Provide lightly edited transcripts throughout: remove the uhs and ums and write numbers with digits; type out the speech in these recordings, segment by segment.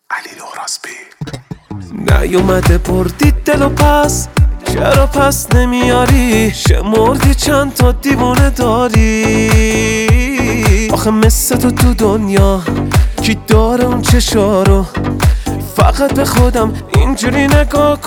علی لوراسبی نیومده بردی دلو پس، چرا پس نمیاری؟ شمردی چند تا دیوونه داری؟ آخه مثل تو دنیا کی داره اون چشارو؟ فقط به خودم اینجوری نگاه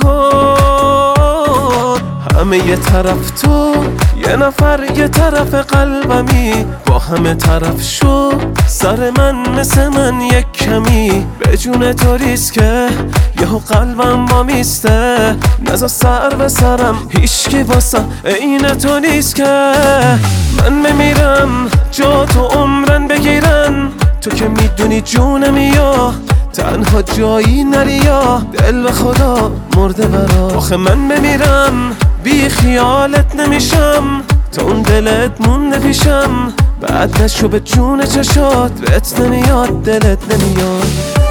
کن. همه یه طرف تو، یه نفر یه طرف قلبمی، با همه طرف شو سر من مثل من یک کمی. به جون تو ریسکه یهو قلبم با میسته، نزا سر به سرم هیچکی واسه این تو نیست که من بمیرم جا تو عمرن بگیرن. تو که میدونی جونمی یا تنها جایی نری یا دل به خدا مرده برا. آخه من بمیرم بی خیالت نمیشم، تا اون دلت مونده پیشم. بعد نشو به جون چشات بهت نمیاد دلت نمیاد.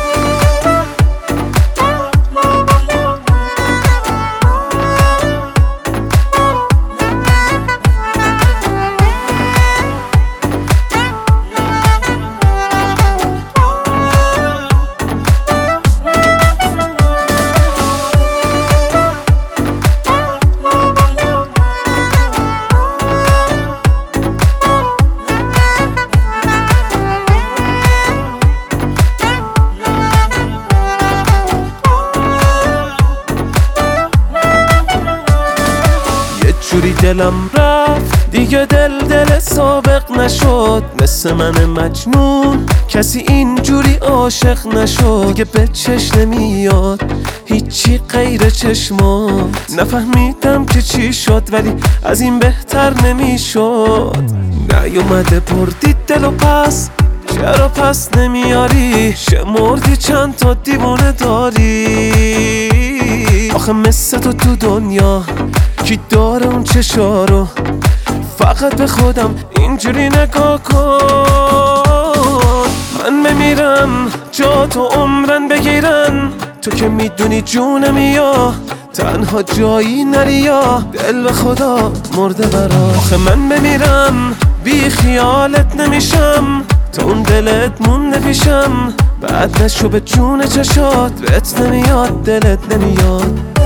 جوری دلم رفت دیگه دل سابق نشد. مثل من مجنون کسی اینجوری عاشق نشد. دیگه به چشم نمیاد هیچی غیر چشمات. نفهمیدم که چی شد ولی از این بهتر نمیشد. نیومده بردی دلو پس، چرا پس نمیاری؟ شمردی چند تا دیوونه داری؟ آخه مثل تو دنیا کی داره اون چشارو؟ فقط به خودم اینجوری نگاه کن. من بمیرم جا تو عمرن بگیرن. تو که میدونی جونمی یا تنها جایی نری یا دل به خدا مرده برا. آخه من بمیرم بی خیالت نمیشم، تا اون دلت مونده پیشم. بعد نشو به جون چشات بهت نمیاد دلت نمیاد.